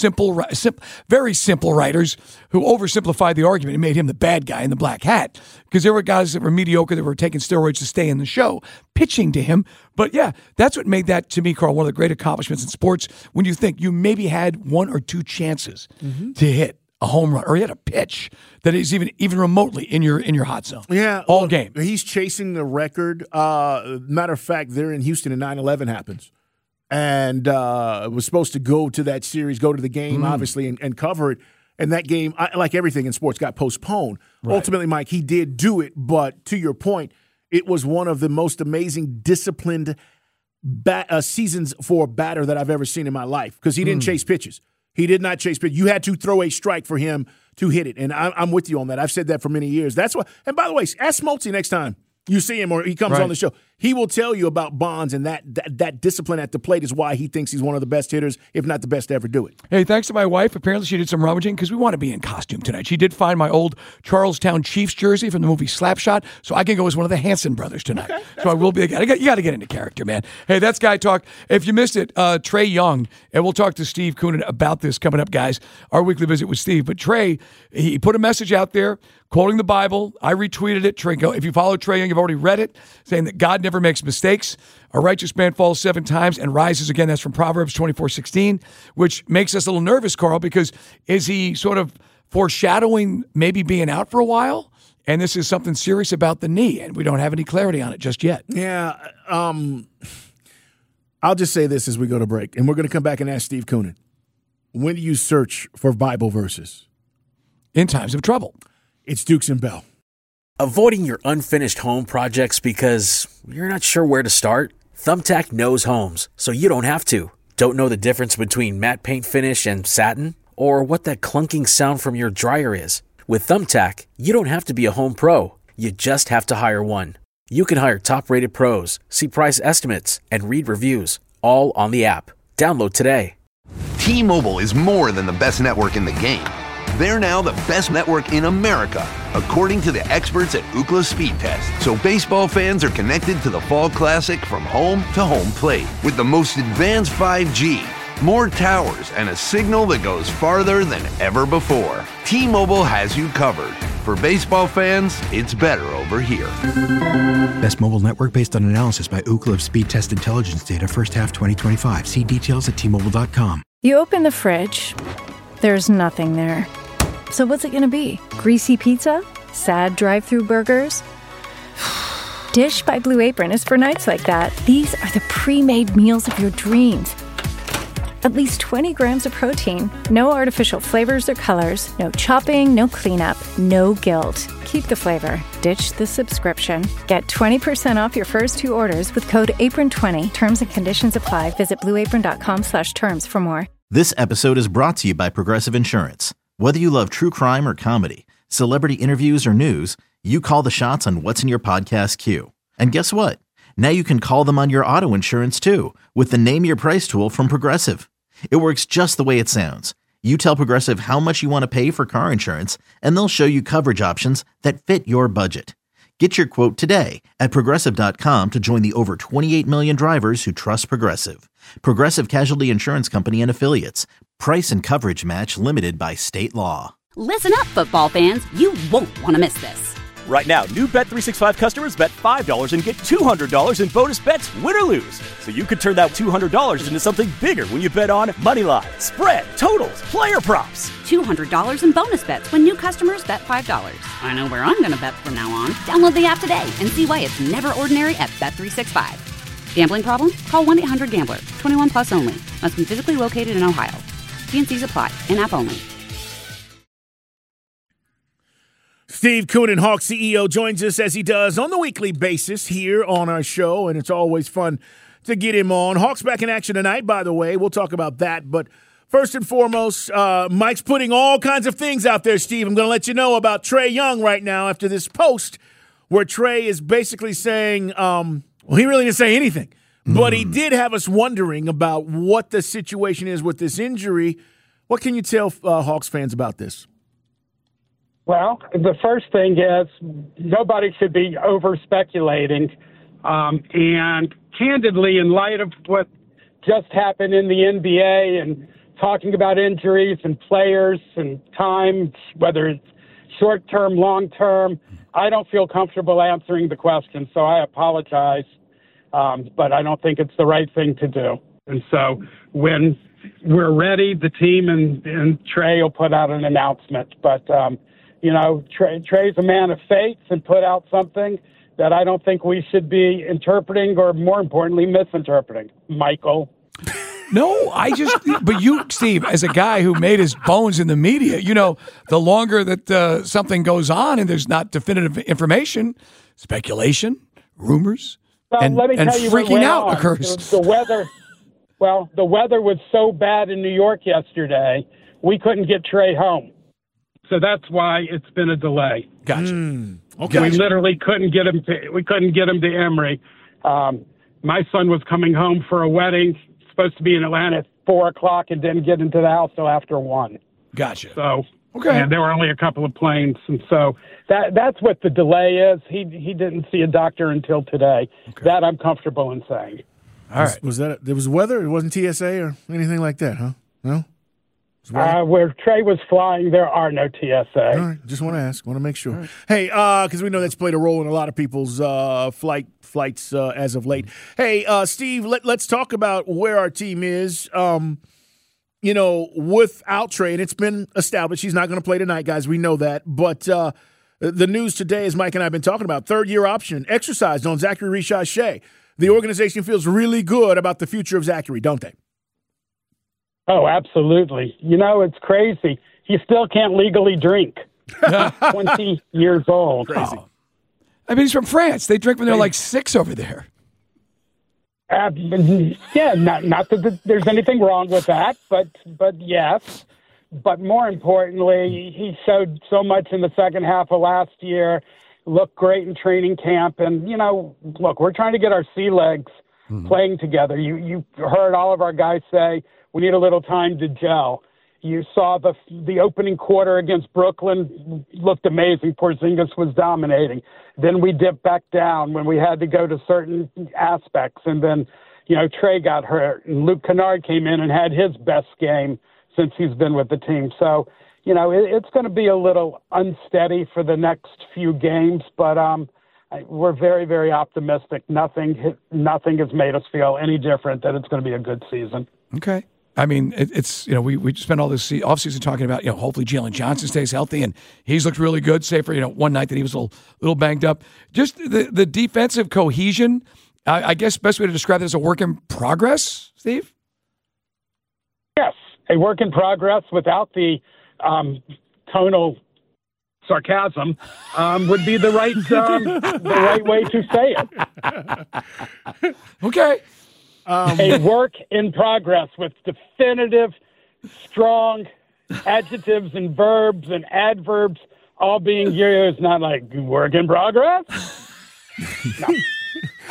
S7: very simple writers who oversimplified the argument and made him the bad guy in the black hat. Because there were guys that were mediocre that were taking steroids to stay in the show, pitching to him. But yeah, that's what made that, to me, Carl, one of the great accomplishments in sports. When you think you maybe had 1 or 2 chances to hit a home run, or he had a pitch that is even remotely in your hot zone.
S6: Yeah,
S7: all game.
S6: He's chasing the record. Matter of fact, they're in Houston and 9/11 happens, and was supposed to go to that series, go to the game, obviously, and cover it. And that game, like everything in sports, got postponed. Right. Ultimately, Mike, he did do it, but to your point, it was one of the most amazing disciplined seasons for a batter that I've ever seen in my life because he didn't chase pitches. He did not chase pitches. You had to throw a strike for him to hit it, and I'm with you on that. I've said that for many years. That's why. And by the way, ask Smoltzy next time you see him or he comes on the show. He will tell you about Bonds, and that discipline at the plate is why he thinks he's one of the best hitters, if not the best to ever do it.
S7: Hey, thanks to my wife. Apparently she did some rummaging because we want to be in costume tonight. She did find my old Charlestown Chiefs jersey from the movie Slapshot, so I can go as one of the Hanson brothers tonight. Okay, so I will be. You got to get into character, man. Hey, that's Guy Talk. If you missed it, Trey Young, and we'll talk to Steve Koonin about this coming up, guys. Our weekly visit with Steve. But Trey, he put a message out there quoting the Bible. I retweeted it. Trey, if you follow Trey Young, you've already read it, saying that God never makes mistakes. A righteous man falls 7 times and rises again. That's from Proverbs 24:16, which makes us a little nervous, Carl, because is he sort of foreshadowing maybe being out for a while? And this is something serious about the knee, and we don't have any clarity on it just yet.
S6: Yeah. I'll just say this as we go to break, and we're going to come back and ask Steve Koonin. When do you search for Bible verses?
S7: In times of trouble.
S6: It's Dukes and Bell.
S8: Avoiding your unfinished home projects because you're not sure where to start? Thumbtack knows homes, so you don't have to. Don't know the difference between matte paint finish and satin? Or what that clunking sound from your dryer is? With Thumbtack, you don't have to be a home pro. You just have to hire one. You can hire top-rated pros, see price estimates, and read reviews, all on the app. Download today.
S1: T-Mobile is more than the best network in the game. They're now the best network in America, according to the experts at Ookla Speed Test. So baseball fans are connected to the Fall Classic from home to home plate with the most advanced 5G, more towers, and a signal that goes farther than ever before. T-Mobile has you covered. For baseball fans, it's better over here.
S2: Best mobile network based on analysis by Ookla of Speed Test Intelligence data first half 2025. See details at T-Mobile.com.
S9: You open the fridge. There's nothing there. So what's it going to be? Greasy pizza? Sad drive-through burgers? Dish by Blue Apron is for nights like that. These are the pre-made meals of your dreams. At least 20 grams of protein, no artificial flavors or colors, no chopping, no cleanup, no guilt. Keep the flavor. Ditch the subscription. Get 20% off your first 2 orders with code APRON20. Terms and conditions apply. Visit blueapron.com/terms for more.
S3: This episode is brought to you by Progressive Insurance. Whether you love true crime or comedy, celebrity interviews or news, you call the shots on what's in your podcast queue. And guess what? Now you can call them on your auto insurance too with the Name Your Price tool from Progressive. It works just the way it sounds. You tell Progressive how much you want to pay for car insurance, and they'll show you coverage options that fit your budget. Get your quote today at Progressive.com to join the over 28 million drivers who trust Progressive. Progressive Casualty Insurance Company and Affiliates. Price and coverage match limited by state law.
S4: Listen up, football fans. You won't want to miss this.
S5: Right now, new Bet365 customers bet $5 and get $200 in bonus bets, win or lose. So you could turn that $200 into something bigger when you bet on moneyline, spread, totals, player props.
S4: $200 in bonus bets when new customers bet $5. I know where I'm going to bet from now on. Download the app today and see why it's never ordinary at Bet365. Gambling problem? Call 1-800-GAMBLER. 21 plus only. Must be physically located in Ohio. T&Cs apply. In-app only.
S6: Steve Koonin, Hawks CEO, joins us as he does on the weekly basis here on our show, and it's always fun to get him on. Hawks back in action tonight, by the way. We'll talk about that. But first and foremost, Mike's putting all kinds of things out there, Steve. I'm going to let you know about Trae Young right now after this post where Trae is basically saying, well, he really didn't say anything, but he did have us wondering about what the situation is with this injury. What can you tell Hawks fans about this?
S12: Well, the first thing is nobody should be over-speculating. And candidly, in light of what just happened in the NBA and talking about injuries and players and time, whether it's short-term, long-term, I don't feel comfortable answering the question, so I apologize. But I don't think it's the right thing to do. And so when we're ready, the team and Trae will put out an announcement. But Trae's a man of faith and put out something that I don't think we should be interpreting or, more importantly, misinterpreting. Michael?
S7: No, but you, Steve, as a guy who made his bones in the media, the longer that something goes on and there's not definitive information, speculation, rumors, and freaking out occurs.
S12: The weather was so bad in New York yesterday, we couldn't get Trae home. So that's why it's been a delay.
S7: Gotcha.
S12: Okay. We literally couldn't get him to Emory. My son was coming home for a wedding, supposed to be in Atlanta at 4:00, and didn't get into the house till after 1.
S7: Gotcha.
S12: So and there were only a couple of planes, and so that's what the delay is. He didn't see a doctor until today. Okay. That I'm comfortable in saying.
S6: All right. Was that there was weather? It wasn't TSA or anything like that, huh? No.
S12: Where Trae was flying, there are no TSA.
S6: All right, just want to ask, want to make sure. Right. Hey, because we know that's played a role in a lot of people's flights as of late. Hey, Steve, let's talk about where our team is. Without Trae, and it's been established he's not going to play tonight, guys. We know that. But the news today, as Mike and I have been talking about, third-year option exercised on Zachary Richard-Shea. The organization feels really good about the future of Zachary, don't they?
S12: Oh, absolutely. It's crazy. He still can't legally drink. 20 years old.
S6: Crazy.
S7: Oh. I mean, he's from France. They drink when they're like 6 over there.
S12: Not that there's anything wrong with that, but yes. But more importantly, he showed so much in the second half of last year, looked great in training camp. And, look, we're trying to get our sea legs playing together. You heard all of our guys say, we need a little time to gel. You saw the opening quarter against Brooklyn looked amazing. Porzingis was dominating. Then we dipped back down when we had to go to certain aspects. And then, Trae got hurt. And Luke Kennard came in and had his best game since he's been with the team. So, it's going to be a little unsteady for the next few games. But we're very, very optimistic. Nothing has made us feel any different that it's going to be a good season.
S7: Okay. I mean, it's we spent all this offseason talking about hopefully Jalen Johnson stays healthy, and he's looked really good, save for one night that he was a little banged up. Just the defensive cohesion, I guess best way to describe it is a work in progress, Steve?
S12: Yes, a work in progress without the tonal sarcasm would be the right way to say
S7: it. Okay.
S12: A work in progress with definitive, strong adjectives and verbs and adverbs all being used, not like work in progress. No.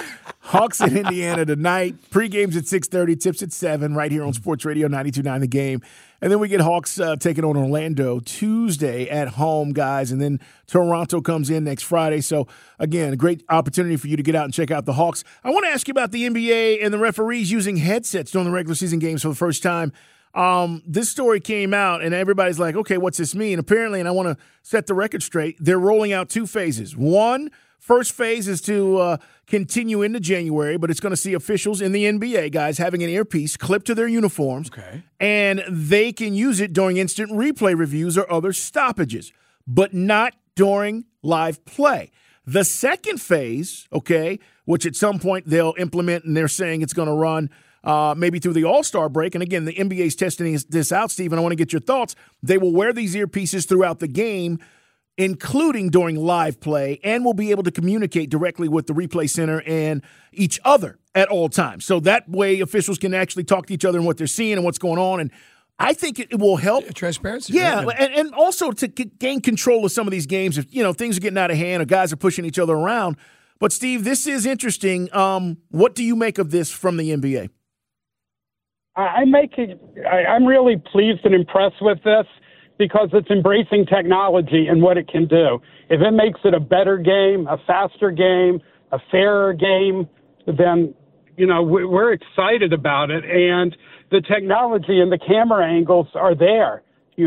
S6: Hawks in Indiana tonight. Pre-game's at 6:30, tips at 7, right here on Sports Radio 92.9 The Game. And then we get Hawks taking on Orlando Tuesday at home, guys. And then Toronto comes in next Friday. So, again, a great opportunity for you to get out and check out the Hawks. I want to ask you about the NBA and the referees using headsets during the regular season games for the first time. This story came out, and everybody's like, okay, what's this mean? Apparently, and I want to set the record straight, they're rolling out 2 phases. First phase is to continue into January, but it's going to see officials in the NBA, guys, having an earpiece clipped to their uniforms, and they can use it during instant replay reviews or other stoppages, but not during live play. The second phase, which at some point they'll implement, and they're saying it's going to run maybe through the All-Star break. And again, the NBA's testing this out, Steve, and I want to get your thoughts. They will wear these earpieces throughout the game, including during live play, and will be able to communicate directly with the replay center and each other at all times. So that way officials can actually talk to each other and what they're seeing and what's going on. And I think it will help.
S7: Transparency.
S6: Yeah, and also to gain control of some of these games if, things are getting out of hand or guys are pushing each other around. But, Steve, this is interesting. What do you make of this from the NBA?
S12: I'm really pleased and impressed with this, because it's embracing technology and what it can do. If it makes it a better game, a faster game, a fairer game, then, we're excited about it. And the technology and the camera angles are there. You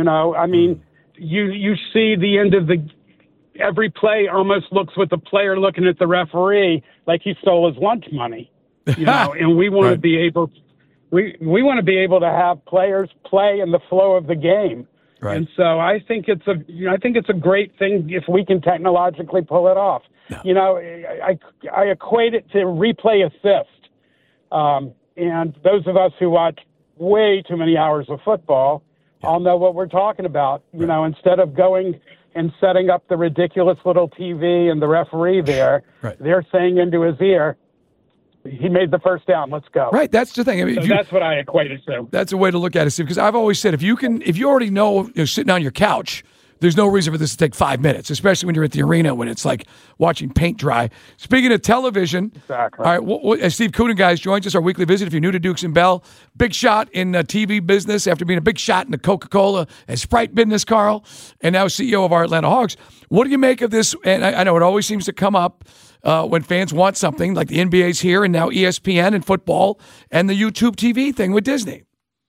S12: see the end of every play almost looks with the player looking at the referee like he stole his lunch money. And we want to be able we want to be able to have players play in the flow of the game. Right. And so I think it's a great thing if we can technologically pull it off. No. I equate it to replay assist. And those of us who watch way too many hours of football all know what we're talking about. Instead of going and setting up the ridiculous little TV and the referee there, they're saying into his ear, he made the first down. Let's go.
S7: Right. That's the thing. I mean,
S12: that's what I equate it to.
S7: That's a way to look at it, Steve, because I've always said if you already know you're sitting on your couch, there's no reason for this to take 5 minutes, especially when you're at the arena when it's like watching paint dry. Speaking of television,
S12: exactly.
S7: All right, Steve Koonin, guys, joins us, our weekly visit. If you're new to Dukes and Bell, big shot in the TV business after being a big shot in the Coca-Cola and Sprite business, Carl, and now CEO of our Atlanta Hawks. What do you make of this? And I know it always seems to come up when fans want something, like the NBA's here and now ESPN and football and the YouTube TV thing with Disney.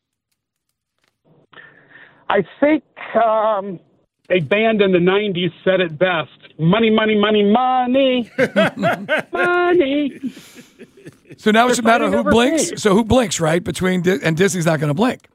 S12: I think a band in the 90s said it best. Money, money, money, money. Money.
S7: So now it's a matter of who blinks. So who blinks, right? And Disney's not going to blink.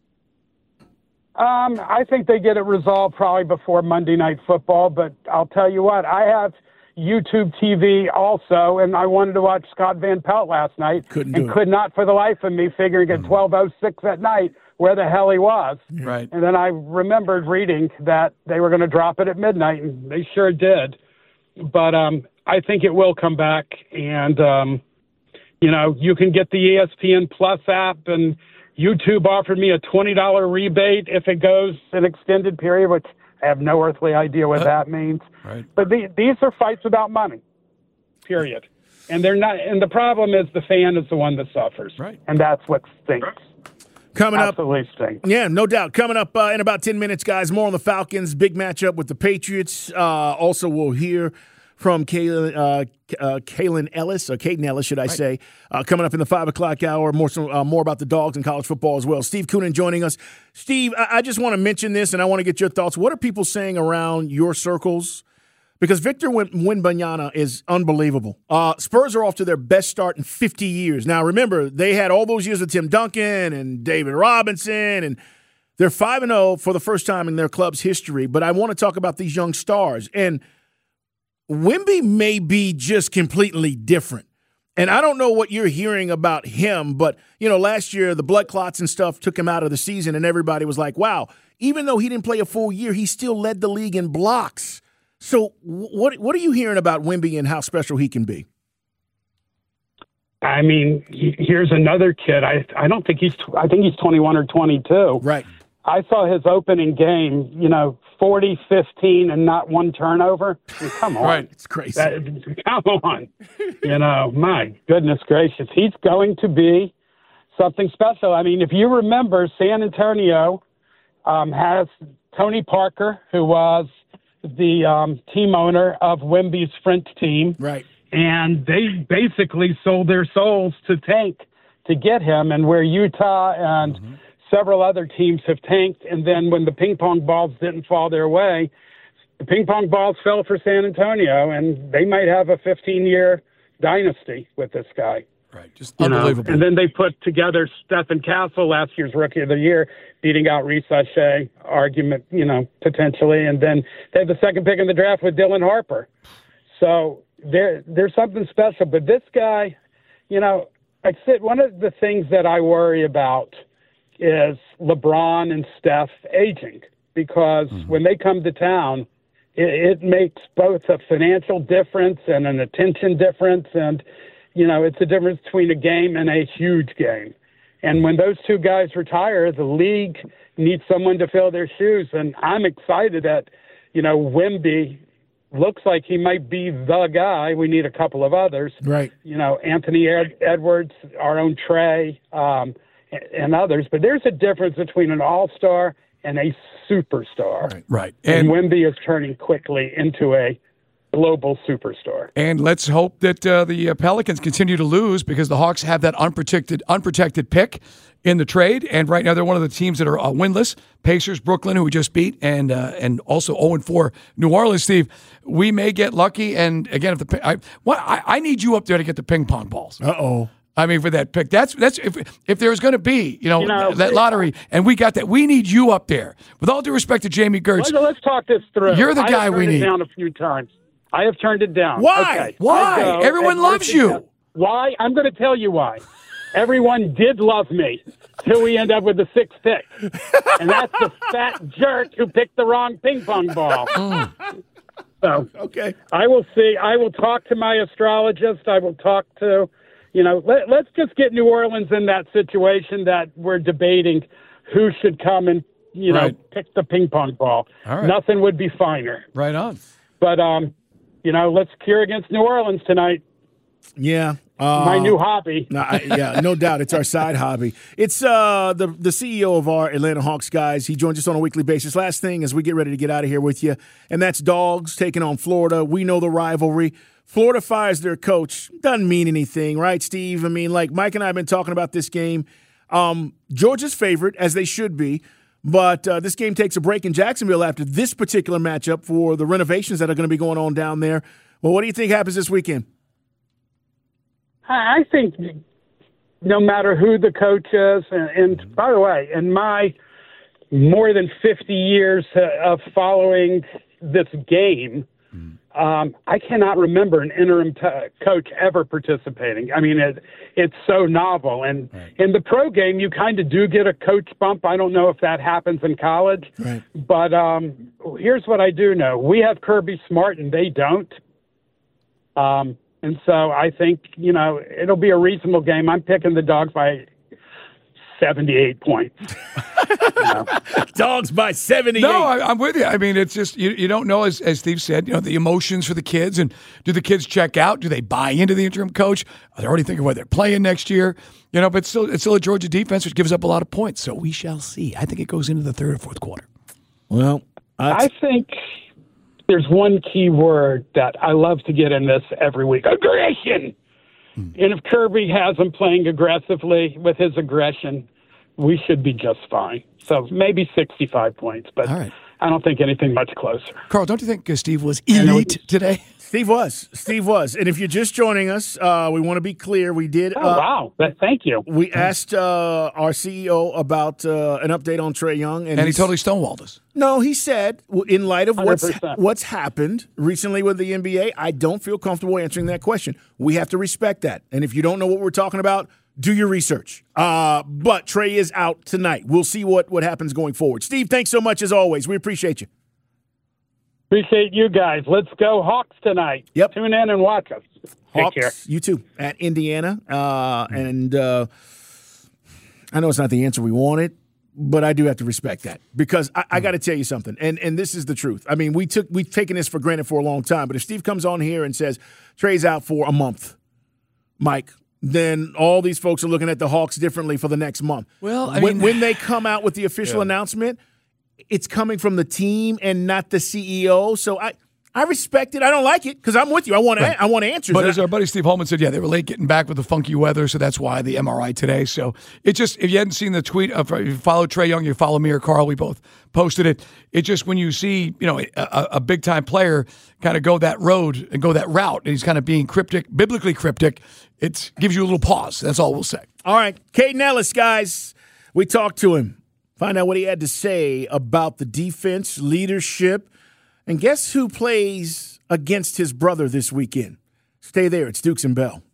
S12: I think they get it resolved probably before Monday Night Football, but I'll tell you what, I have YouTube TV also, and I wanted to watch Scott Van Pelt last night could not for the life of me figuring at 12:06 at night where the hell he was.
S7: Right.
S12: And then I remembered reading that they were going to drop it at midnight, and they sure did. But I think it will come back, and, you can get the ESPN Plus app, and YouTube offered me a $20 rebate if it goes an extended period, which I have no earthly idea what that means.
S7: Right.
S12: But these are fights about money, period. And they're not. And the problem is the fan is the one that suffers.
S7: Right.
S12: And that's what stinks.
S6: Coming
S12: Absolutely
S6: up,
S12: stinks.
S6: Yeah, no doubt. Coming up in about 10 minutes, guys, more on the Falcons. Big matchup with the Patriots. Also, we'll hear from Caden Ellis, should I say, coming up in the 5 o'clock hour. More about the Dogs and college football as well. Steve Koonin joining us. Steve, I just want to mention this, and I want to get your thoughts. What are people saying around your circles? Because Victor Wembanyama is unbelievable. Spurs are off to their best start in 50 years. Now, remember, they had all those years with Tim Duncan and David Robinson, and they're 5-0 for the first time in their club's history. But I want to talk about these young stars. And Wemby may be just completely different. And I don't know what you're hearing about him, but, last year the blood clots and stuff took him out of the season, and everybody was like, wow, even though he didn't play a full year, he still led the league in blocks. So what are you hearing about Wemby and how special he can be?
S12: I mean, here's another kid. I think he's 21 or 22.
S6: Right.
S12: I saw his opening game, 40-15 and not one turnover. I mean, come on.
S6: Right. It's crazy.
S12: Come on. My goodness gracious. He's going to be something special. I mean, if you remember, San Antonio has Tony Parker, who was the team owner of Wemby's French team.
S6: Right.
S12: And they basically sold their souls to tank to get him, and where Utah and several other teams have tanked, and then when the ping pong balls didn't fall their way, the ping pong balls fell for San Antonio, and they might have a 15-year dynasty with this guy.
S7: Right, just unbelievable.
S12: And then they put together Stephen Castle, last year's Rookie of the Year, beating out Reese Shea, argument, potentially, and then they have the second pick in the draft with Dylan Harper. So there's something special. But this guy, one of the things that I worry about is LeBron and Steph aging, because when they come to town, it makes both a financial difference and an attention difference. And, it's a difference between a game and a huge game. And when those two guys retire, the league needs someone to fill their shoes. And I'm excited that, Wemby looks like he might be the guy. We need a couple of others.
S6: Right.
S12: Anthony Edwards, our own Trey, and others. But there's a difference between an all-star and a superstar.
S7: Right.
S12: And Wemby is turning quickly into a global superstar.
S7: And let's hope that the Pelicans continue to lose, because the Hawks have that unprotected pick in the trade. And right now they're one of the teams that are winless. Pacers, Brooklyn, who we just beat, and also 0-4 New Orleans. Steve, we may get lucky. And again, I need you up there to get the ping pong balls.
S6: Uh-oh.
S7: I mean, for that pick, that's if there's going to be, that lottery, and we got that, we need you up there. With all due respect to Jamie Gertz,
S12: let's talk this through.
S7: You're the guy we need.
S12: I have turned it down a few times. I have turned it down.
S6: Why?
S12: Okay.
S7: Why? Everyone loves you.
S12: Why? I'm going to tell you why. Everyone did love me till we end up with the sixth pick, and that's the fat jerk who picked the wrong ping pong ball. So
S6: okay,
S12: I will see. I will talk to my astrologist. I will talk to. Let's just get New Orleans in that situation that we're debating who should come and, pick the ping pong ball.
S7: All right.
S12: Nothing would be finer.
S7: Right on.
S12: But, let's cure against New Orleans tonight.
S6: Yeah.
S12: My new hobby.
S6: No doubt. It's our side hobby. It's the CEO of our Atlanta Hawks, guys. He joins us on a weekly basis. Last thing as we get ready to get out of here with you, and that's Dogs taking on Florida. We know the rivalry. Florida fires their coach. Doesn't mean anything, right, Steve? I mean, like Mike and I have been talking about this game. Georgia's favorite, as they should be, but this game takes a break in Jacksonville after this particular matchup for the renovations that are going to be going on down there. Well, what do you think happens this weekend?
S12: I think no matter who the coach is, and by the way, in my more than 50 years of following this game, I cannot remember an interim coach ever participating. I mean, it's so novel. And in the pro game, you kind of do get a coach bump. I don't know if that happens in college.
S6: Right.
S12: But here's what I do know. We have Kirby Smart, and they don't. And so I think, it'll be a reasonable game. I'm picking the Dogs by 78 points.
S6: Dogs by 78.
S7: No, I'm with you. I mean, it's just you don't know, as Steve said, the emotions for the kids, and do the kids check out? Do they buy into the interim coach? Are they already thinking where they're playing next year? But it's still a Georgia defense which gives up a lot of points. So we shall see. I think it goes into the third or fourth quarter.
S6: Well,
S12: I think there's one key word that I love to get in this every week: aggression. And if Kirby has them playing aggressively with his aggression, we should be just fine. So maybe 65 points, but I don't think anything much closer.
S7: Carl, don't you think Steve was elite today?
S6: Steve was. And if you're just joining us, we want to be clear. We did.
S12: Wow. Thank you.
S6: We asked our CEO about an update on Trae Young.
S7: And he totally stonewalled us.
S6: No, he said, in light of
S12: 100%.
S6: what's happened recently with the NBA, I don't feel comfortable answering that question. We have to respect that. And if you don't know what we're talking about, do your research. But Trae is out tonight. We'll see what happens going forward. Steve, thanks so much as always. We appreciate you.
S12: Appreciate you guys. Let's go Hawks tonight.
S6: Yep.
S12: Tune in and watch us.
S6: Hawks,
S12: Take care.
S6: You too, at Indiana. And I know it's not the answer we wanted, but I do have to respect that because I got to tell you something, and this is the truth. I mean, we've taken this for granted for a long time, but if Steve comes on here and says Trey's out for a month, Mike, then all these folks are looking at the Hawks differently for the next month.
S7: Well,
S6: when they come out with the official announcement, it's coming from the team and not the CEO. So I respect it. I don't like it because I'm with you. I want answers.
S7: But as our buddy Steve Holman said, they were late getting back with the funky weather, so that's why the MRI today. So it just, if you hadn't seen the tweet, if you follow Trae Young, you follow me or Carl, we both posted it. It just, when you see, a big-time player kind of go that road and go that route, and he's kind of being cryptic, biblically cryptic, it gives you a little pause. That's all we'll say.
S6: All right. Caden Ellis, guys, we talked to him. Find out what he had to say about the defense, leadership, and guess who plays against his brother this weekend? Stay there. It's Dukes and Bell.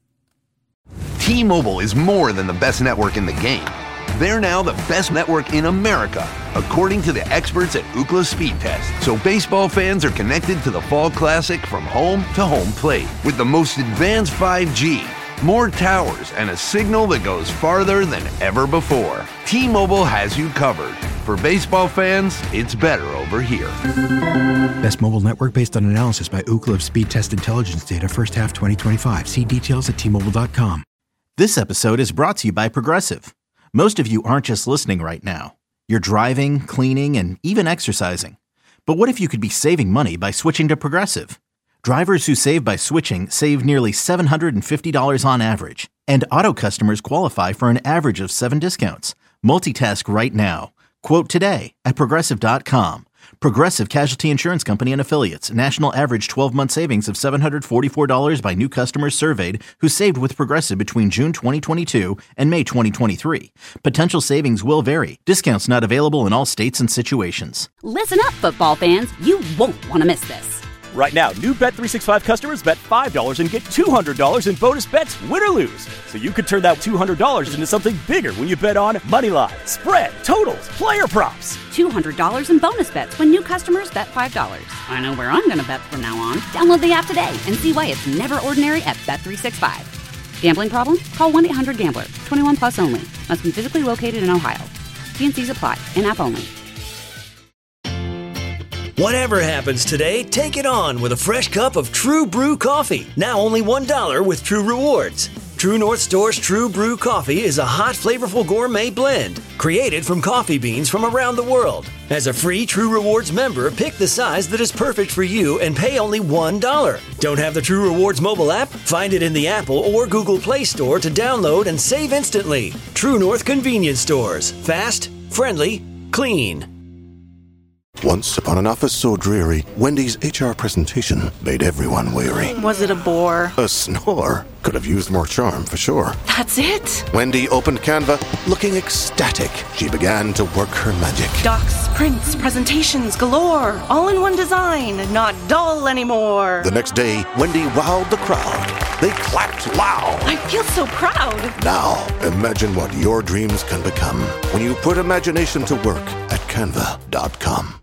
S1: T-Mobile is more than the best network in the game. They're now the best network in America, according to the experts at Ookla Speed Test. So baseball fans are connected to the Fall Classic from home to home plate with the most advanced 5G, more towers, and a signal that goes farther than ever before. T-Mobile has you covered. For baseball fans, it's better over here.
S2: Best mobile network based on analysis by Ookla of Speed Test Intelligence data first half 2025. See details at T-Mobile.com.
S3: This episode is brought to you by Progressive. Most of you aren't just listening right now. You're driving, cleaning, and even exercising. But what if you could be saving money by switching to Progressive? Drivers who save by switching save nearly $750 on average. And auto customers qualify for an average of 7 discounts. Multitask right now. Quote today at Progressive.com. Progressive Casualty Insurance Company and Affiliates. National average 12-month savings of $744 by new customers surveyed who saved with Progressive between June 2022 and May 2023. Potential savings will vary. Discounts not available in all states and situations.
S4: Listen up, football fans. You won't want to miss this.
S5: Right now, new Bet365 customers bet $5 and get $200 in bonus bets, win or lose. So you could turn that $200 into something bigger when you bet on moneyline, spread, totals, player props.
S4: $200 in bonus bets when new customers bet $5. I know where I'm going to bet from now on. Download the app today and see why it's never ordinary at Bet365. Gambling problem? Call 1-800-GAMBLER. 21 plus only. Must be physically located in Ohio. T&Cs apply. In-app only.
S13: Whatever happens today, take it on with a fresh cup of True Brew coffee. Now only $1 with True Rewards. True North Store's True Brew coffee is a hot, flavorful gourmet blend created from coffee beans from around the world. As a free True Rewards member, pick the size that is perfect for you and pay only $1. Don't have the True Rewards mobile app? Find it in the Apple or Google Play Store to download and save instantly. True North Convenience Stores. Fast, friendly, clean.
S14: Once upon an office so dreary, Wendy's HR presentation made everyone weary.
S15: Was it a bore?
S14: A snore. Could have used more charm, for sure.
S15: That's it?
S14: Wendy opened Canva, looking ecstatic. She began to work her magic.
S15: Docs, prints, presentations galore. All in one design, not dull anymore.
S14: The next day, Wendy wowed the crowd. They clapped loud.
S15: I feel so proud.
S14: Now, imagine what your dreams can become when you put imagination to work at Canva.com.